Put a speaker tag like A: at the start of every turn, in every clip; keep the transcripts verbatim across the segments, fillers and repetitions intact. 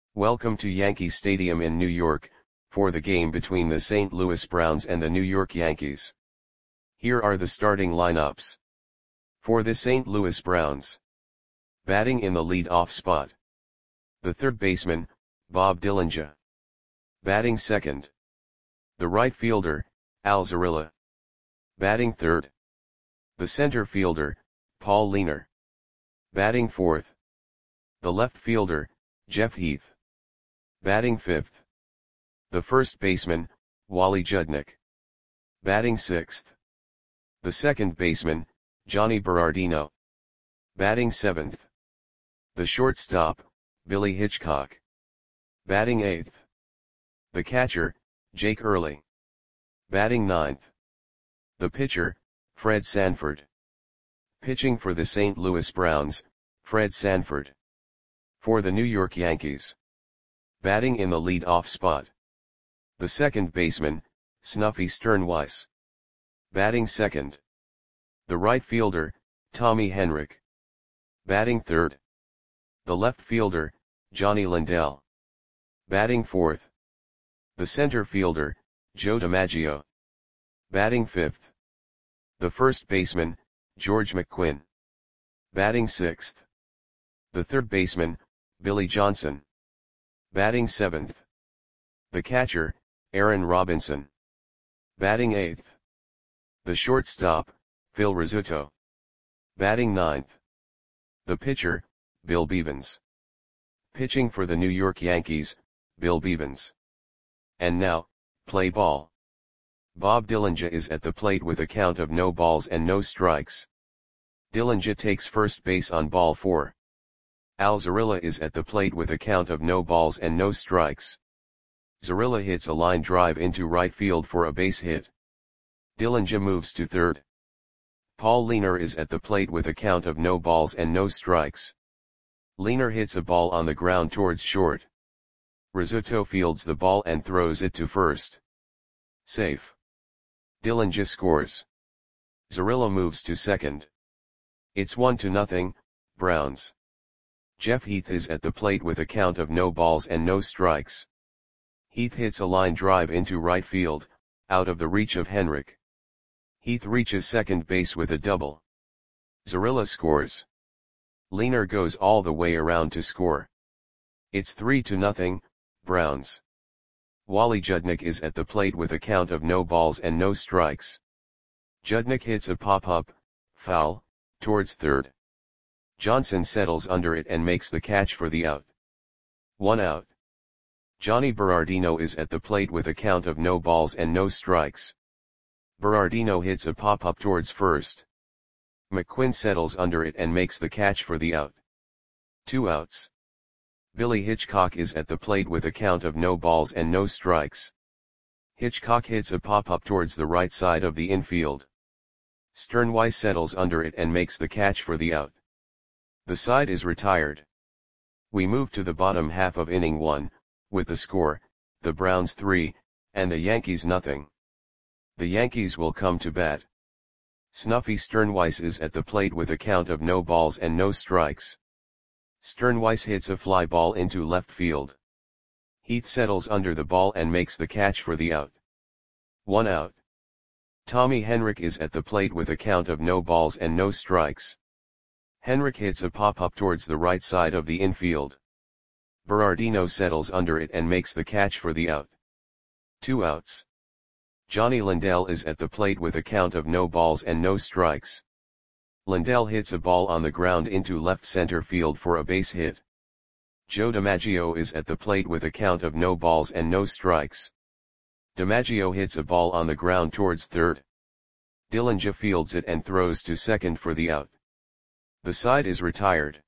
A: Welcome to Yankee Stadium in New York, for the game between the Saint Louis Browns and the New York Yankees. Here are the starting lineups. For the Saint Louis Browns. Batting in the lead-off spot. The third baseman, Bob Dillinger. Batting second. The right fielder, Al Zarilla. Batting third. The center fielder, Paul Leiner. Batting fourth. The left fielder, Jeff Heath. Batting fifth. The first baseman, Wally Judnick. Batting sixth. The second baseman, Johnny Berardino. Batting seventh. The shortstop, Billy Hitchcock. Batting eighth. The catcher, Jake Early. Batting ninth. The pitcher, Fred Sanford. Pitching for the Saint Louis Browns, Fred Sanford. For the New York Yankees. Batting in the lead-off spot. The second baseman, Snuffy Sternweiss. Batting second. The right fielder, Tommy Henrich. Batting third. The left fielder, Johnny Lindell. Batting fourth. The center fielder, Joe DiMaggio. Batting fifth. The first baseman, George McQuinn. Batting sixth. The third baseman, Billy Johnson. Batting seventh. The catcher, Aaron Robinson. Batting eighth. The shortstop, Phil Rizzuto. Batting ninth. The pitcher, Bill Bevens. Pitching for the New York Yankees, Bill Bevens. And now, play ball. Bob Dillinger is at the plate with a count of no balls and no strikes. Dillinger takes first base on ball four. Al Zarilla is at the plate with a count of no balls and no strikes. Zarilla hits a line drive into right field for a base hit. Dillinger moves to third. Paul Leiner is at the plate with a count of no balls and no strikes. Leiner hits a ball on the ground towards short. Rizzuto fields the ball and throws it to first. Safe. Dillinger scores. Zarilla moves to second. It's one to nothing, Browns. Jeff Heath is at the plate with a count of no balls and no strikes. Heath hits a line drive into right field, out of the reach of Henrich. Heath reaches second base with a double. Zarilla scores. Leiner goes all the way around to score. It's three to nothing, Browns. Wally Judnick is at the plate with a count of no balls and no strikes. Judnick hits a pop-up, foul, towards third. Johnson settles under it and makes the catch for the out. One out. Johnny Berardino is at the plate with a count of no balls and no strikes. Berardino hits a pop-up towards first. McQuinn settles under it and makes the catch for the out. Two outs. Billy Hitchcock is at the plate with a count of no balls and no strikes. Hitchcock hits a pop-up towards the right side of the infield. Sternweiss settles under it and makes the catch for the out. The side is retired. We move to the bottom half of inning one, with the score, the Browns three, and the Yankees nothing. The Yankees will come to bat. Snuffy Sternweiss is at the plate with a count of no balls and no strikes. Sternweiss hits a fly ball into left field. Heath settles under the ball and makes the catch for the out. One out. Tommy Henrich is at the plate with a count of no balls and no strikes. Henrich hits a pop-up towards the right side of the infield. Berardino settles under it and makes the catch for the out. Two outs. Johnny Lindell is at the plate with a count of no balls and no strikes. Lindell hits a ball on the ground into left center field for a base hit. Joe DiMaggio is at the plate with a count of no balls and no strikes. DiMaggio hits a ball on the ground towards third. Dillinger fields it and throws to second for the out. The side is retired.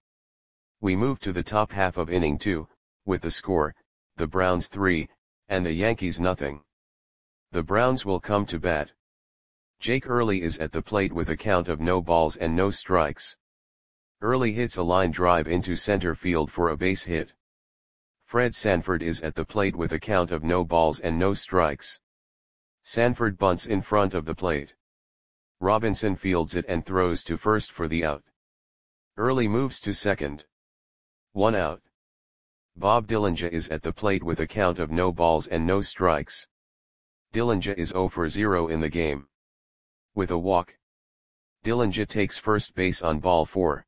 A: We move to the top half of inning two, with the score, the Browns three, and the Yankees nothing. The Browns will come to bat. Jake Early is at the plate with a count of no balls and no strikes. Early hits a line drive into center field for a base hit. Fred Sanford is at the plate with a count of no balls and no strikes. Sanford bunts in front of the plate. Robinson fields it and throws to first for the out. Early moves to second. One out. Bob Dillinger is at the plate with a count of no balls and no strikes. Dillinger is zero for zero in the game. With a walk, Dillinger takes first base on ball four.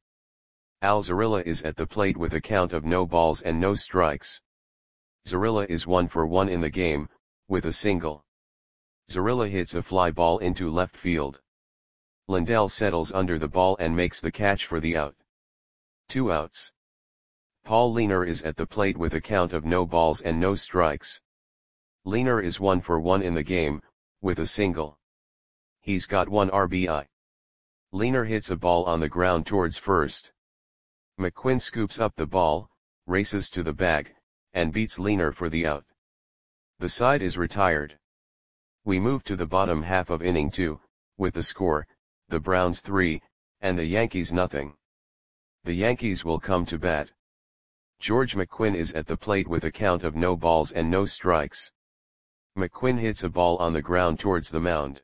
A: Al Zarilla is at the plate with a count of no balls and no strikes. Zarilla is one for one in the game, with a single. Zarilla hits a fly ball into left field. Lindell settles under the ball and makes the catch for the out. Two outs. Paul Leaner is at the plate with a count of no balls and no strikes. Leaner is one for one in the game, with a single. He's got one R B I. Leaner hits a ball on the ground towards first. McQuinn scoops up the ball, races to the bag, and beats Leaner for the out. The side is retired. We move to the bottom half of inning two, with the score, the Browns three, and the Yankees nothing. The Yankees will come to bat. George McQuinn is at the plate with a count of no balls and no strikes. McQuinn hits a ball on the ground towards the mound.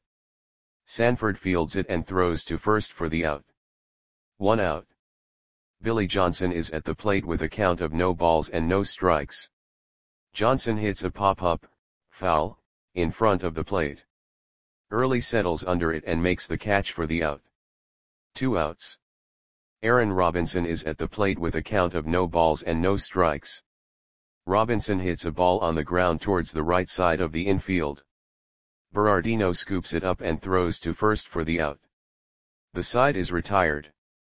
A: Sanford fields it and throws to first for the out. One out. Billy Johnson is at the plate with a count of no balls and no strikes. Johnson hits a pop-up, foul, in front of the plate. Early settles under it and makes the catch for the out. Two outs. Aaron Robinson is at the plate with a count of no balls and no strikes. Robinson hits a ball on the ground towards the right side of the infield. Berardino scoops it up and throws to first for the out. The side is retired.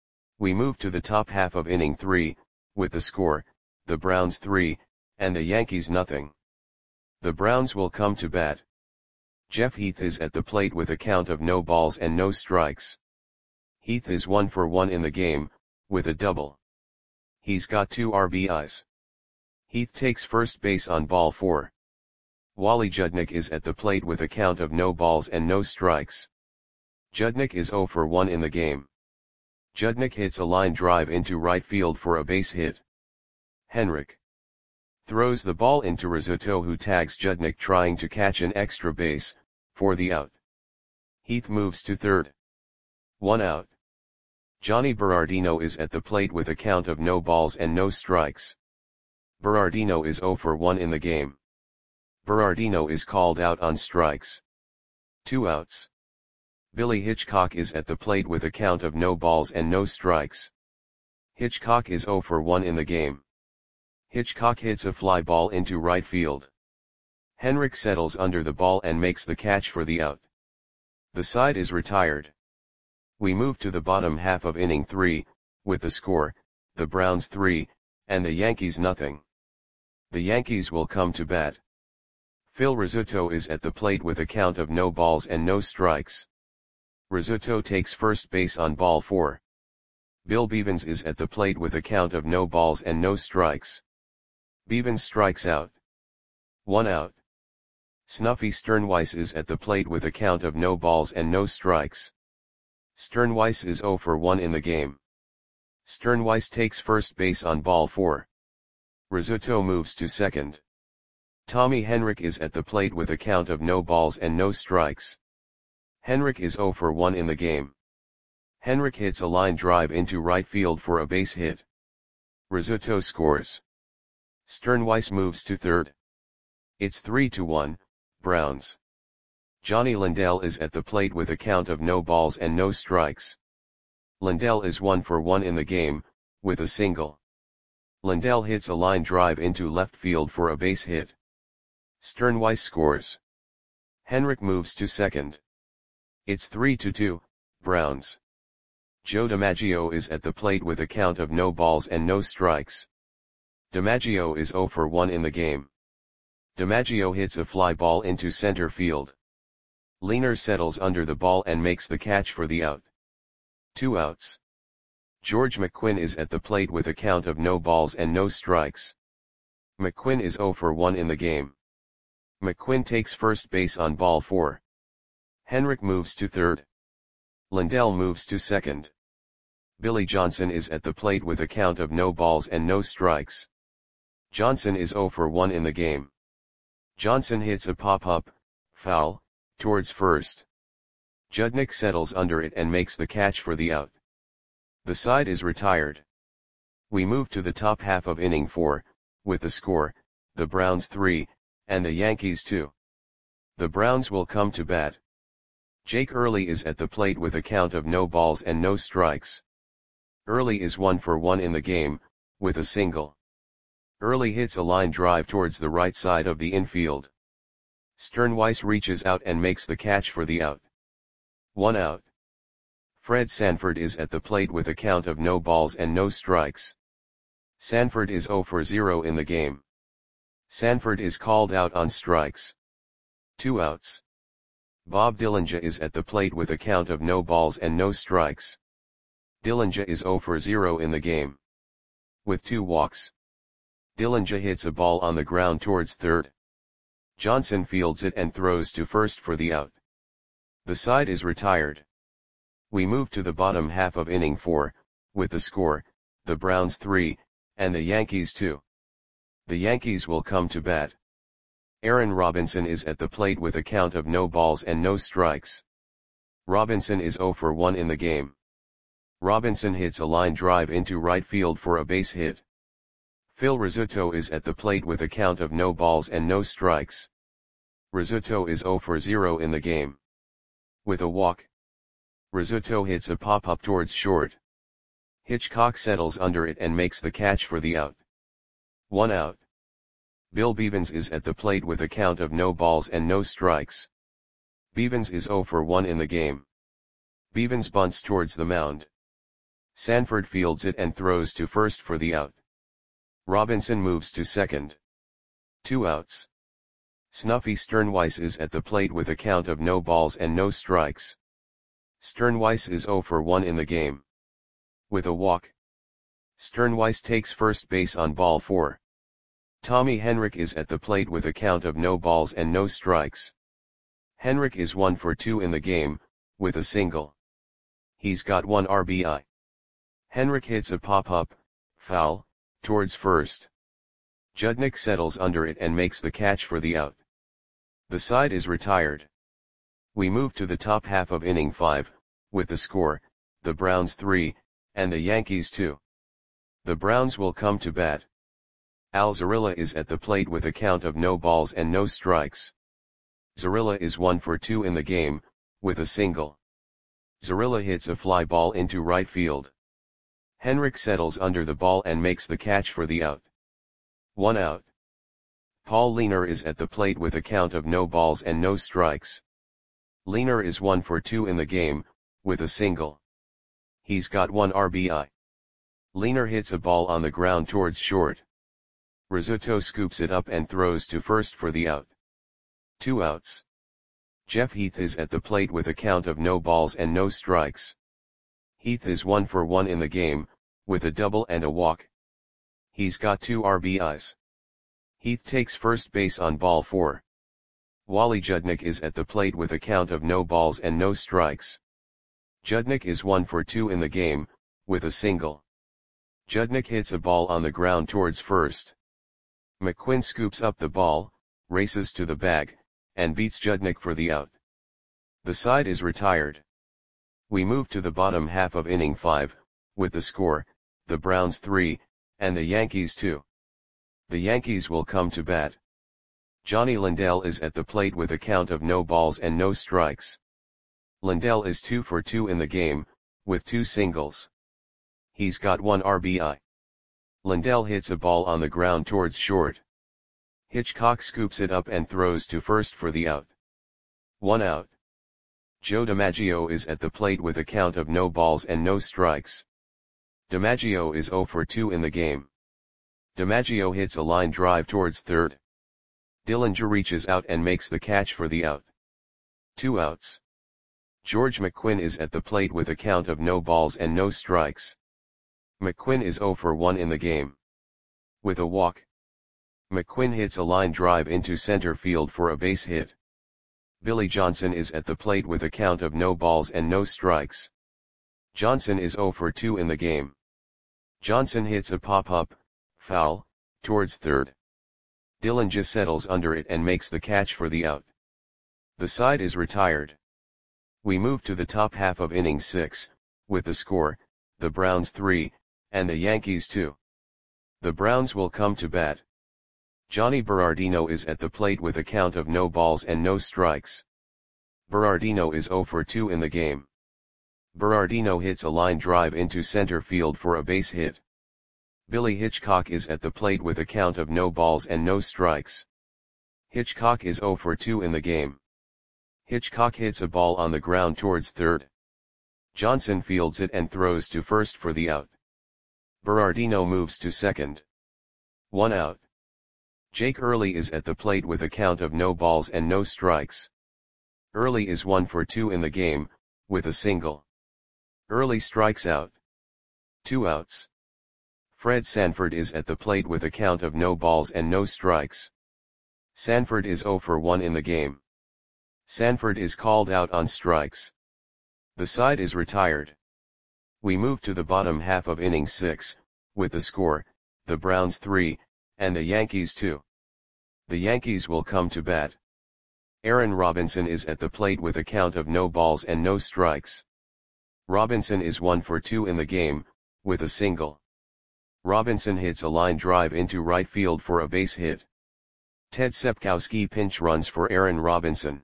A: We move to the top half of inning three, with the score, the Browns three, and the Yankees nothing. The Browns will come to bat. Jeff Heath is at the plate with a count of no balls and no strikes. Heath is one for one in the game, with a double. He's got two R B Is. Heath takes first base on ball four. Wally Judnick is at the plate with a count of no balls and no strikes. Judnick is zero for one in the game. Judnick hits a line drive into right field for a base hit. Henrik throws the ball into Rizzuto, who tags Judnick trying to catch an extra base, for the out. Heath moves to third. One out. Johnny Berardino is at the plate with a count of no balls and no strikes. Berardino is zero for one in the game. Berardino is called out on strikes. Two outs. Billy Hitchcock is at the plate with a count of no balls and no strikes. Hitchcock is zero for one in the game. Hitchcock hits a fly ball into right field. Henrik settles under the ball and makes the catch for the out. The side is retired. We move to the bottom half of inning three, with the score, the Browns three, and the Yankees nothing. The Yankees will come to bat. Phil Rizzuto is at the plate with a count of no balls and no strikes. Rizzuto takes first base on ball four. Bill Bevens is at the plate with a count of no balls and no strikes. Bevens strikes out. One out. Snuffy Sternweiss is at the plate with a count of no balls and no strikes. Sternweiss is zero for one in the game. Sternweiss takes first base on ball four. Rizzuto moves to second. Tommy Henrik is at the plate with a count of no balls and no strikes. Henrik is zero for one in the game. Henrik hits a line drive into right field for a base hit. Rizzuto scores. Sternweiss moves to third. It's three to one, Browns. Johnny Lindell is at the plate with a count of no balls and no strikes. Lindell is one for one in the game, with a single. Lindell hits a line drive into left field for a base hit. Sternweiss scores. Henrik moves to second. It's three to two, Browns. Joe DiMaggio is at the plate with a count of no balls and no strikes. DiMaggio is zero for one in the game. DiMaggio hits a fly ball into center field. Leaner settles under the ball and makes the catch for the out. Two outs. George McQuinn is at the plate with a count of no balls and no strikes. McQuinn is zero for one in the game. McQuinn takes first base on ball four. Henrik moves to third. Lindell moves to second. Billy Johnson is at the plate with a count of no balls and no strikes. Johnson is zero for one in the game. Johnson hits a pop-up, foul, towards first. Judnick settles under it and makes the catch for the out. The side is retired. We move to the top half of inning four, with the score, the Browns three, and the Yankees two. The Browns will come to bat. Jake Early is at the plate with a count of no balls and no strikes. Early is one for one in the game, with a single. Early hits a line drive towards the right side of the infield. Sternweiss reaches out and makes the catch for the out. One out. Fred Sanford is at the plate with a count of no balls and no strikes. Sanford is zero for zero in the game. Sanford is called out on strikes. Two outs. Bob Dillinger is at the plate with a count of no balls and no strikes. Dillinger is zero for zero in the game. With two walks. Dillinger hits a ball on the ground towards third. Johnson fields it and throws to first for the out. The side is retired. We move to the bottom half of inning four, with the score, the Browns three, and the Yankees two. The Yankees will come to bat. Aaron Robinson is at the plate with a count of no balls and no strikes. Robinson is zero for one in the game. Robinson hits a line drive into right field for a base hit. Phil Rizzuto is at the plate with a count of no balls and no strikes. Rizzuto is zero for zero in the game. With a walk. Rizzuto hits a pop-up towards short. Hitchcock settles under it and makes the catch for the out. One out. Bill Bevens is at the plate with a count of no balls and no strikes. Bevens is zero for one in the game. Bevens bunts towards the mound. Sanford fields it and throws to first for the out. Robinson moves to second. Two outs. Snuffy Sternweiss is at the plate with a count of no balls and no strikes. Sternweiss is zero for one in the game. With a walk. Sternweiss takes first base on ball four. Tommy Henrich is at the plate with a count of no balls and no strikes. Henrich is one for two in the game, with a single. He's got one R B I. Henrich hits a pop-up, foul, towards first. Judnick settles under it and makes the catch for the out. The side is retired. We move to the top half of inning five, with the score, the Browns three, and the Yankees two. The Browns will come to bat. Al Zarilla is at the plate with a count of no balls and no strikes. Zarilla is one for two in the game, with a single. Zarilla hits a fly ball into right field. Henrich settles under the ball and makes the catch for the out. One out. Paul Leaner is at the plate with a count of no balls and no strikes. Leaner is one for two in the game, with a single. He's got one R B I. Leaner hits a ball on the ground towards short. Rizzuto scoops it up and throws to first for the out. Two outs. Jeff Heath is at the plate with a count of no balls and no strikes. Heath is one for one in the game, with a double and a walk. He's got two R B Is. Heath takes first base on ball four. Wally Judnick is at the plate with a count of no balls and no strikes. Judnick is one for two in the game, with a single. Judnick hits a ball on the ground towards first. McQuinn scoops up the ball, races to the bag, and beats Judnick for the out. The side is retired. We move to the bottom half of inning five, with the score, the Browns three, and the Yankees two. The Yankees will come to bat. Johnny Lindell is at the plate with a count of no balls and no strikes. Lindell is two for two in the game, with two singles. He's got one R B I. Lindell hits a ball on the ground towards short. Hitchcock scoops it up and throws to first for the out. One out. Joe DiMaggio is at the plate with a count of no balls and no strikes. DiMaggio is zero for two in the game. DiMaggio hits a line drive towards third. Dillinger reaches out and makes the catch for the out. Two outs. George McQuinn is at the plate with a count of no balls and no strikes. McQuinn is zero for one in the game. With a walk. McQuinn hits a line drive into center field for a base hit. Billy Johnson is at the plate with a count of no balls and no strikes. Johnson is zero for two in the game. Johnson hits a pop-up, foul, towards third. Dillinger settles under it and makes the catch for the out. The side is retired. We move to the top half of inning six, with the score, the Browns three, and the Yankees two. The Browns will come to bat. Johnny Berardino is at the plate with a count of no balls and no strikes. Berardino is zero for two in the game. Berardino hits a line drive into center field for a base hit. Billy Hitchcock is at the plate with a count of no balls and no strikes. Hitchcock is zero for two in the game. Hitchcock hits a ball on the ground towards third. Johnson fields it and throws to first for the out. Berardino moves to second. One out. Jake Early is at the plate with a count of no balls and no strikes. Early is one for two in the game, with a single. Early strikes out. Two outs. Fred Sanford is at the plate with a count of no balls and no strikes. Sanford is zero for one in the game. Sanford is called out on strikes. The side is retired. We move to the bottom half of inning six, with the score, the Browns three, and the Yankees two. The Yankees will come to bat. Aaron Robinson is at the plate with a count of no balls and no strikes. Robinson is one for two in the game, with a single. Robinson hits a line drive into right field for a base hit. Ted Sepkowski pinch runs for Aaron Robinson.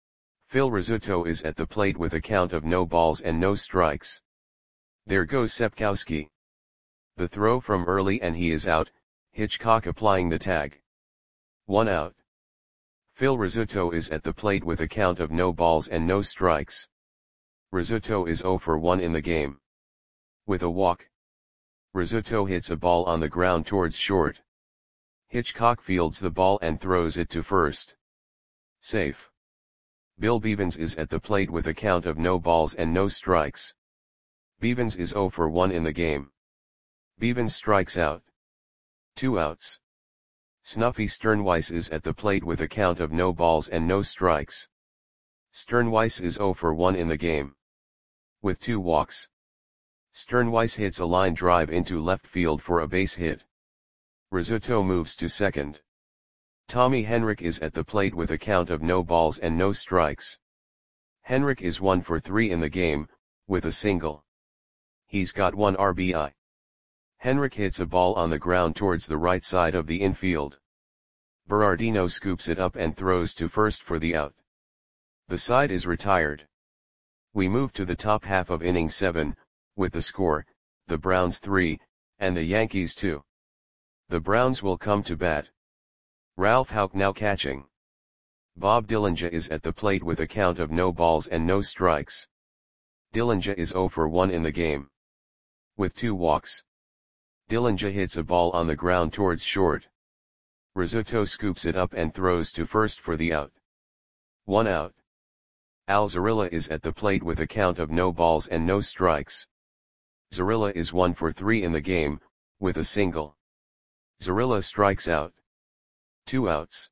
A: Phil Rizzuto is at the plate with a count of no balls and no strikes. There goes Sepkowski. The throw from Early and he is out, Hitchcock applying the tag. One out. Phil Rizzuto is at the plate with a count of no balls and no strikes. Rizzuto is zero for one in the game. With a walk. Rizzuto hits a ball on the ground towards short. Hitchcock fields the ball and throws it to first. Safe. Bill Bevens is at the plate with a count of no balls and no strikes. Bevens is zero for one in the game. Bevens strikes out. Two outs. Snuffy Sternweiss is at the plate with a count of no balls and no strikes. Sternweiss is zero for one in the game. With two walks. Sternweiss hits a line drive into left field for a base hit. Rizzuto moves to second. Tommy Henrich is at the plate with a count of no balls and no strikes. Henrich is one for three in the game, with a single. He's got one R B I. Henrich hits a ball on the ground towards the right side of the infield. Berardino scoops it up and throws to first for the out. The side is retired. We move to the top half of inning seven, with the score, the Browns three, and the Yankees two. The Browns will come to bat. Ralph Houck now catching. Bob Dillinger is at the plate with a count of no balls and no strikes. Dillinger is zero for one in the game. With two walks. Dillinger hits a ball on the ground towards short. Rizzuto scoops it up and throws to first for the out. One out. Al Zarilla is at the plate with a count of no balls and no strikes. Zarilla is one for three in the game, with a single. Zarilla strikes out. Two outs.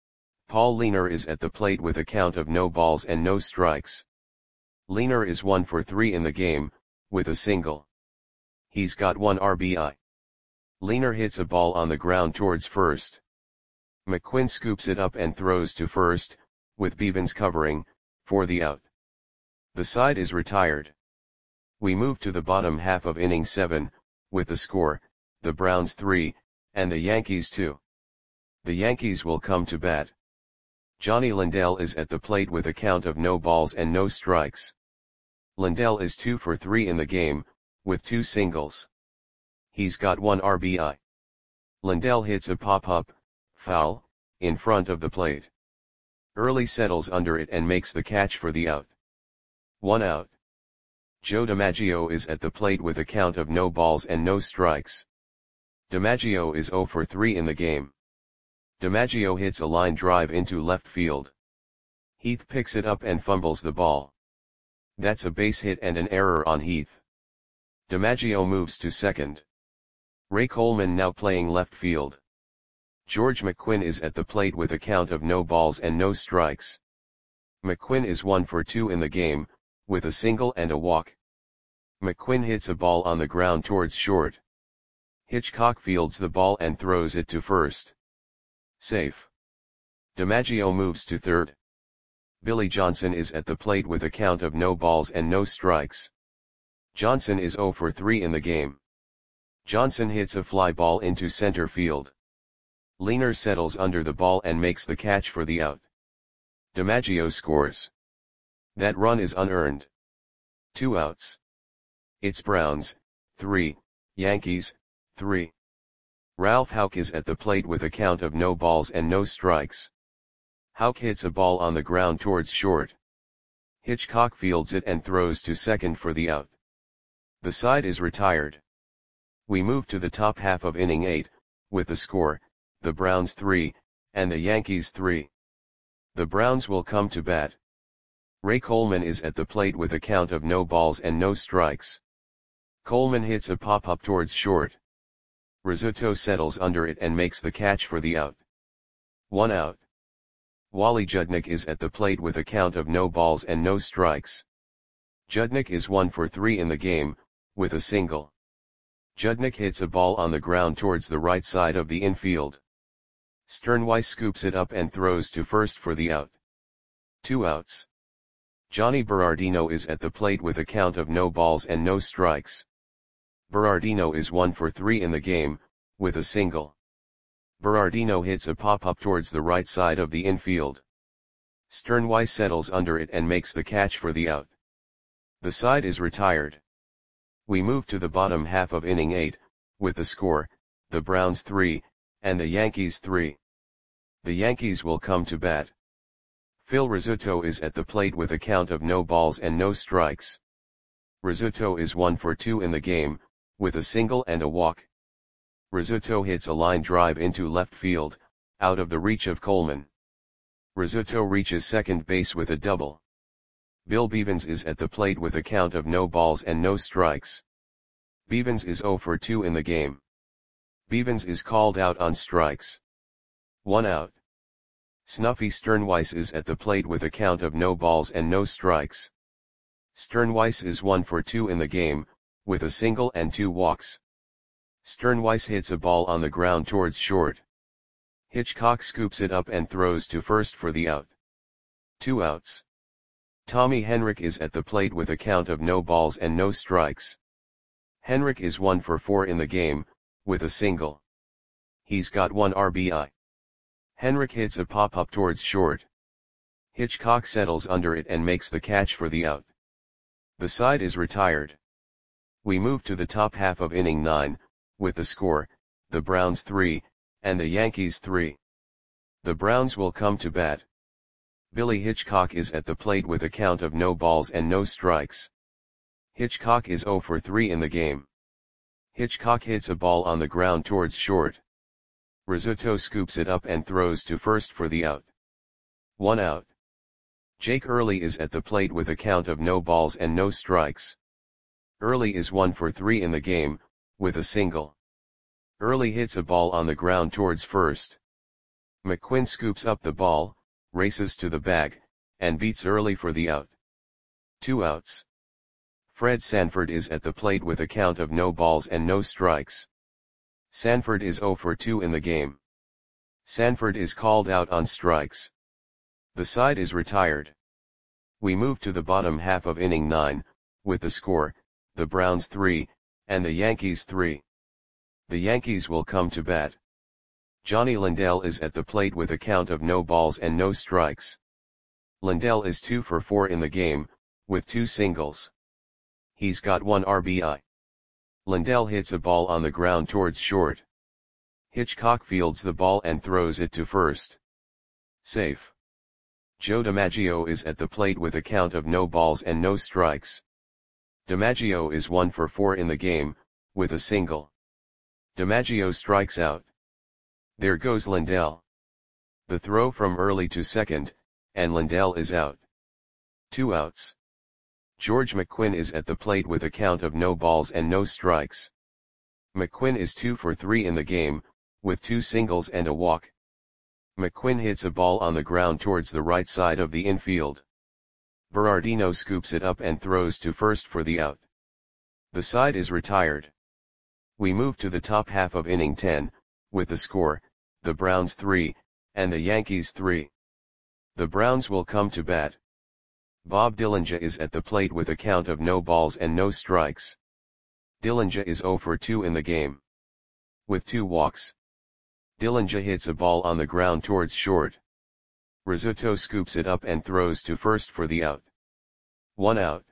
A: Paul Leaner is at the plate with a count of no balls and no strikes. Leaner is one for three in the game, with a single. He's got one R B I. Leaner hits a ball on the ground towards first. McQuinn scoops it up and throws to first, with Bevens covering, for the out. The side is retired. We move to the bottom half of inning seven, with the score, the Browns three, and the Yankees two. The Yankees will come to bat. Johnny Lindell is at the plate with a count of no balls and no strikes. Lindell is two for three in the game, with two singles. He's got one R B I. Lindell hits a pop-up, foul, in front of the plate. Early settles under it and makes the catch for the out. One out. Joe DiMaggio is at the plate with a count of no balls and no strikes. DiMaggio is zero for three in the game. DiMaggio hits a line drive into left field. Heath picks it up and fumbles the ball. That's a base hit and an error on Heath. DiMaggio moves to second. Ray Coleman now playing left field. George McQuinn is at the plate with a count of no balls and no strikes. McQuinn is one for two in the game, with a single and a walk. McQuinn hits a ball on the ground towards short. Hitchcock fields the ball and throws it to first. Safe. DiMaggio moves to third. Billy Johnson is at the plate with a count of no balls and no strikes. Johnson is zero for three in the game. Johnson hits a fly ball into center field. Leaner settles under the ball and makes the catch for the out. DiMaggio scores. That run is unearned. Two outs. It's Browns, three, Yankees, three. Ralph Houck is at the plate with a count of no balls and no strikes. Houck hits a ball on the ground towards short. Hitchcock fields it and throws to second for the out. The side is retired. We move to the top half of inning eight, with the score, the Browns three, and the Yankees three. The Browns will come to bat. Ray Coleman is at the plate with a count of no balls and no strikes. Coleman hits a pop-up towards short. Rizzuto settles under it and makes the catch for the out. One out. Wally Judnick is at the plate with a count of no balls and no strikes. Judnick is one for three in the game, with a single. Judnick hits a ball on the ground towards the right side of the infield. Sternweiss scoops it up and throws to first for the out. Two outs. Johnny Berardino is at the plate with a count of no balls and no strikes. Berardino is one for three in the game, with a single. Berardino hits a pop-up towards the right side of the infield. Sternweiss settles under it and makes the catch for the out. The side is retired. We move to the bottom half of inning eight, with the score, the Browns three, and the Yankees three. The Yankees will come to bat. Phil Rizzuto is at the plate with a count of no balls and no strikes. Rizzuto is one for two in the game, with a single and a walk. Rizzuto hits a line drive into left field, out of the reach of Coleman. Rizzuto reaches second base with a double. Bill Bevens is at the plate with a count of no balls and no strikes. Bevens is zero for two in the game. Bevens is called out on strikes. One out. Snuffy Sternweiss is at the plate with a count of no balls and no strikes. Sternweiss is one for two in the game, with a single and two walks. Sternweiss hits a ball on the ground towards short. Hitchcock scoops it up and throws to first for the out. Two outs. Tommy Henrich is at the plate with a count of no balls and no strikes. Henrich is one for four in the game, with a single. He's got one R B I. Henrich hits a pop-up towards short. Hitchcock settles under it and makes the catch for the out. The side is retired. We move to the top half of inning nine, with the score, the Browns three, and the Yankees three. The Browns will come to bat. Billy Hitchcock is at the plate with a count of no balls and no strikes. Hitchcock is zero for three in the game. Hitchcock hits a ball on the ground towards short. Rizzuto scoops it up and throws to first for the out. One out. Jake Early is at the plate with a count of no balls and no strikes. Early is one for three in the game, with a single. Early hits a ball on the ground towards first. McQuinn scoops up the ball, races to the bag, and beats Early for the out. Two outs. Fred Sanford is at the plate with a count of no balls and no strikes. Sanford is zero for two in the game. Sanford is called out on strikes. The side is retired. We move to the bottom half of inning nine, with the score, the Browns three, and the Yankees three. The Yankees will come to bat. Johnny Lindell is at the plate with a count of no balls and no strikes. Lindell is two for four in the game, with two singles. He's got one R B I. Lindell hits a ball on the ground towards short. Hitchcock fields the ball and throws it to first. Safe. Joe DiMaggio is at the plate with a count of no balls and no strikes. DiMaggio is one for four in the game, with a single. DiMaggio strikes out. There goes Lindell. The throw from Early to second, and Lindell is out. Two outs. George McQuinn is at the plate with a count of no balls and no strikes. McQuinn is two for three in the game, with two singles and a walk. McQuinn hits a ball on the ground towards the right side of the infield. Berardino scoops it up and throws to first for the out. The side is retired. We move to the top half of inning ten, with the score, the Browns three, and the Yankees three. The Browns will come to bat. Bob Dillinger is at the plate with a count of no balls and no strikes. Dillinger is zero for two in the game, with two walks. Dillinger hits a ball on the ground towards short. Rizzuto scoops it up and throws to first for the out. One out.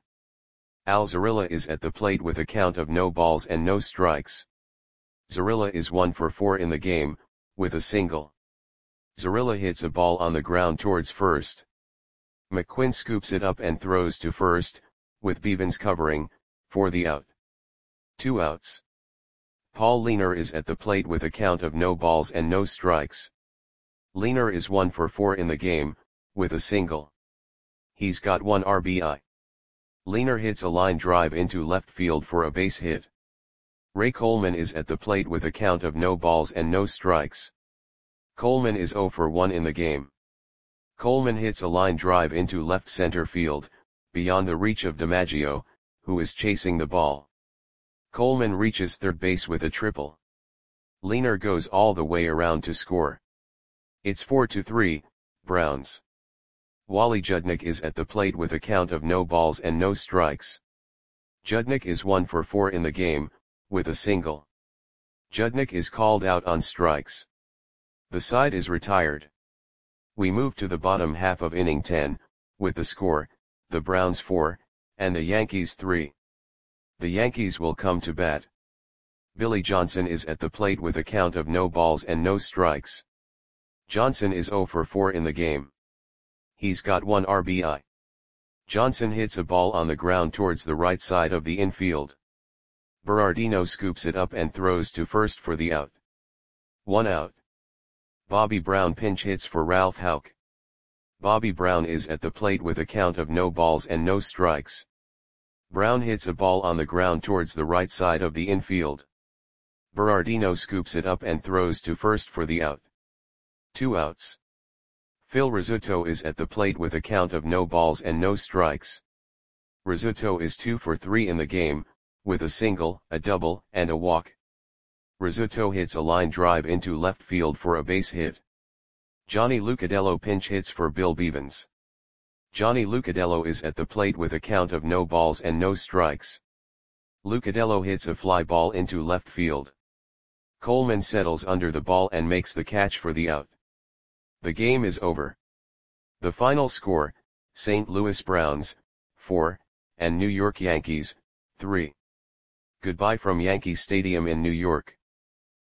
A: Al Zarilla is at the plate with a count of no balls and no strikes. Zarilla is one for four in the game, with a single. Zarilla hits a ball on the ground towards first. McQuinn scoops it up and throws to first, with Bevans covering, for the out. Two outs. Paul Leiner is at the plate with a count of no balls and no strikes. Leiner is one for four in the game, with a single. He's got one R B I. Leiner hits a line drive into left field for a base hit. Ray Coleman is at the plate with a count of no balls and no strikes. Coleman is zero for one in the game. Coleman hits a line drive into left center field, beyond the reach of DiMaggio, who is chasing the ball. Coleman reaches third base with a triple. Leiner goes all the way around to score. It's four to three, Browns. Wally Judnick is at the plate with a count of no balls and no strikes. Judnick is one for four in the game, with a single. Judnick is called out on strikes. The side is retired. We move to the bottom half of inning ten, with the score, the Browns four, and the Yankees three. The Yankees will come to bat. Billy Johnson is at the plate with a count of no balls and no strikes. Johnson is zero for four in the game. He's got one R B I. Johnson hits a ball on the ground towards the right side of the infield. Berardino scoops it up and throws to first for the out. One out. Bobby Brown pinch hits for Ralph Houck. Bobby Brown is at the plate with a count of no balls and no strikes. Brown hits a ball on the ground towards the right side of the infield. Berardino scoops it up and throws to first for the out. Two outs. Phil Rizzuto is at the plate with a count of no balls and no strikes. Rizzuto is two for three in the game, with a single, a double, and a walk. Rizzuto hits a line drive into left field for a base hit. Johnny Lucadelo pinch hits for Bill Bevans. Johnny Lucadelo is at the plate with a count of no balls and no strikes. Lucadelo hits a fly ball into left field. Coleman settles under the ball and makes the catch for the out. The game is over. The final score, Saint Louis Browns, four, and New York Yankees, three. Goodbye from Yankee Stadium in New York.